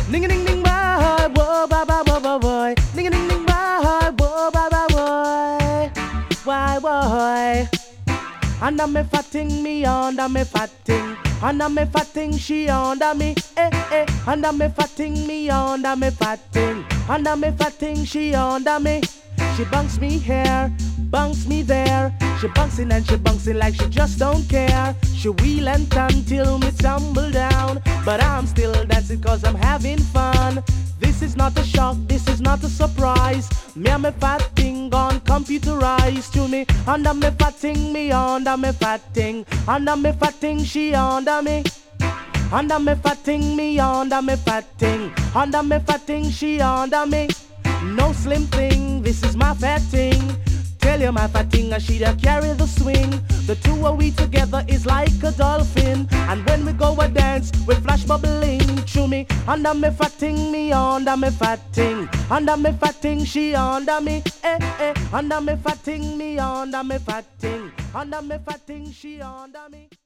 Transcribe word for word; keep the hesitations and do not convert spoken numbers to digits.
Ding a ding ding boy, whoa, bye bye, whoa, whoa, boy. Ding a ding ding boy, whoa, bye bye, boy. Why, boy? Under me fatting, me under me fatting. Under me fatting, she under me, eh, eh. Under me fatting, me under me fatting. Under me fatting, she under me. She bunks me here, bunks me there. She bunks in and she bunks in like she just don't care. She wheel and turn till me tumble down. But I'm still dancing cause I'm having fun. This is not a shock, this is not a surprise. Me and me fat thing gone computerized to me. Under me fat thing, me under me fat thing. Under me fat thing, she under me. Under me fat thing, me under me fat thing. Under me fat thing, she under me. No slim thing, this is my fat thing. Tell you my fat thing, and she da carry the swing. The two of we together is like a dolphin. And when we go a dance, we flash bubbling to me. Under me fat thing, me under me fat thing. Under me fat thing, she under me. Eh, eh. Under me fat thing, me under me fat thing. Under me fat thing, she under me.